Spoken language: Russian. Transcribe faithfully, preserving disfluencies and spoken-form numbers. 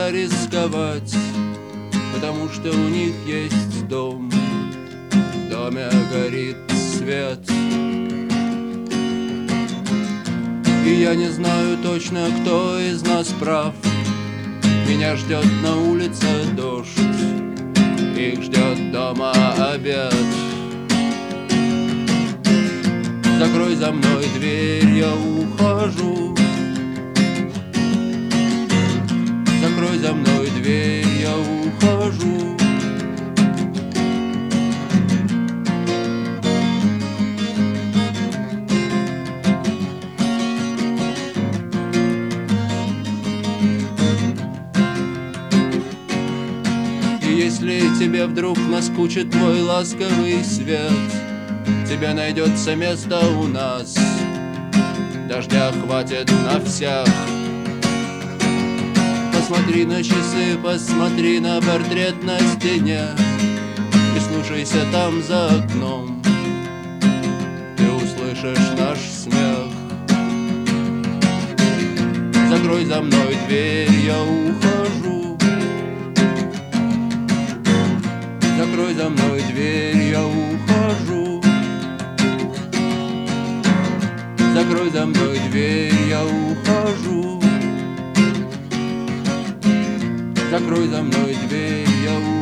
нельзя рисковать, потому что у них есть дом. В доме горит свет. И я не знаю точно, кто из нас прав. Меня ждет на улице дождь, их ждет дома обед. Закрой за мной дверь, я ухожу. Закрой за мной дверь, я ухожу. И если тебе вдруг наскучит твой ласковый свет, тебе найдется место у нас, дождя хватит на всех. Посмотри на часы, посмотри на портрет на стене, прислушайся там за окном, ты услышишь наш смех. Закрой за мной дверь, я ухожу. Закрой за мной дверь, я ухожу. Закрой за мной дверь, я ухожу. Закрой за мной дверь, я ухожу.